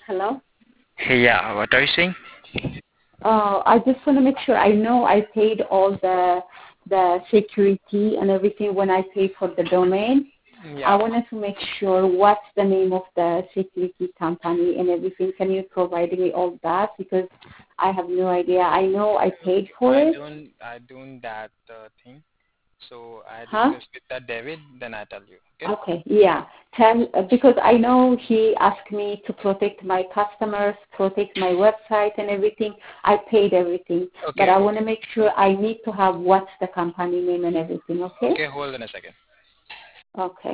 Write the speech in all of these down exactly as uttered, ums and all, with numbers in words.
Hello? Hey, yeah, what are you saying? Uh, I just want to make sure. I know I paid all the the security and everything when I paid for the domain. I Yeah. wanted to make sure what's the name of the security company and everything. Can you provide me all that? Because I have no idea. I know I paid for I it. don't, I don't that uh, thing. So I Huh? discussed with that David, then I tell you. Okay. Okay, yeah. Tell uh, because I know he asked me to protect my customers, protect my website and everything. I paid everything, but Okay. I want Okay. to make sure I need to have what's the company name and everything. Okay? Okay. Hold on a second. Okay.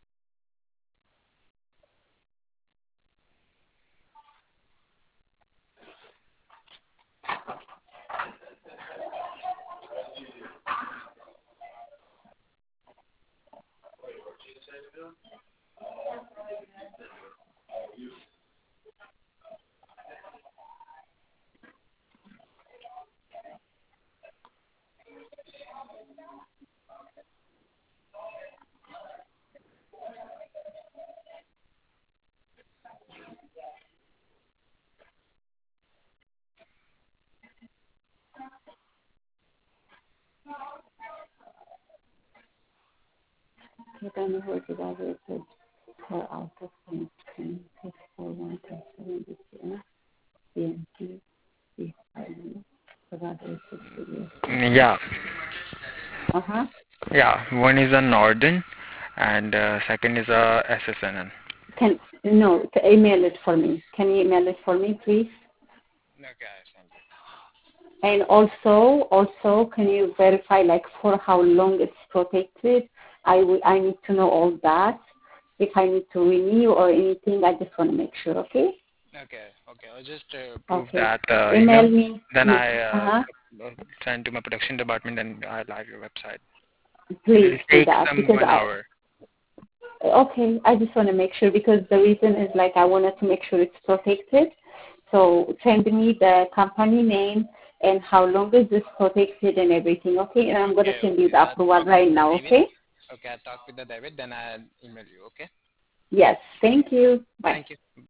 I don't know what it is. It's four out of ten, ten, six, four, one, ten, seven, this year. B N T, this, I don't know. So that is six years. Mm, Yeah. Uh huh. Yeah. One is a Northern, and uh, second is a S S N N. Can no to email it for me. Can you email it for me, please? Okay, I send you. And also, also, can you verify like for how long it's protected? I will, I need to know all that. If I need to renew or anything, I just want to make sure. Okay. Okay. Okay. I'll just uh, prove Okay. that uh, Email email. me. Then Yeah. I Uh uh, huh. send to my production department, and I live your website. Please It'll do take that some because one I. hour. Okay. I just want to make sure because the reason is like I wanted to make sure it's protected. So send me the company name and how long is this protected and everything. Okay. And I'm gonna Okay. send you Okay. the I approval talk with right the now. David. Okay. Okay. I talk with the David, then I email you. Okay. Yes. Thank you. Bye. Thank you.